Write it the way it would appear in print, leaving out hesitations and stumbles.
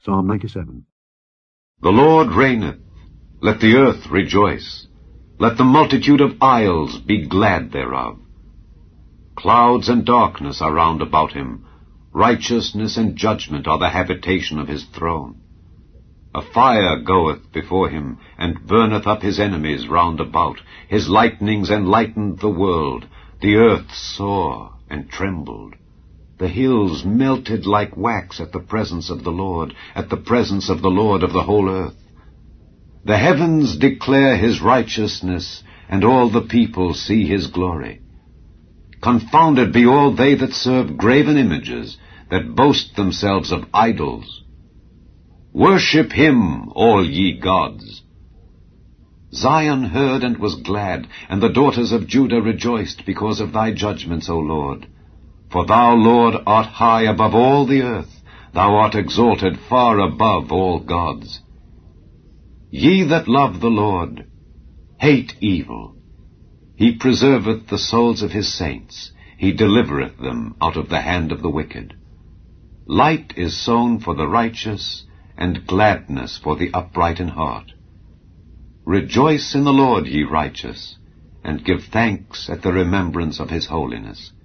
Psalm 97. The Lord reigneth. Let the earth rejoice. Let the multitude of isles be glad thereof. Clouds and darkness are round about him. Righteousness and judgment are the habitation of his throne. A fire goeth before him, and burneth up his enemies round about. His lightnings enlightened the world. The earth saw and trembled. The hills melted like wax at the presence of the Lord, at the presence of the Lord of the whole earth. The heavens declare his righteousness, and all the people see his glory. Confounded be all they that serve graven images, that boast themselves of idols. Worship him, all ye gods. Zion heard and was glad, and the daughters of Judah rejoiced because of thy judgments, O Lord. For thou, Lord, art high above all the earth. Thou art exalted far above all gods. Ye that love the Lord, hate evil. He preserveth the souls of his saints. He delivereth them out of the hand of the wicked. Light is sown for the righteous, and gladness for the upright in heart. Rejoice in the Lord, ye righteous, and give thanks at the remembrance of his holiness.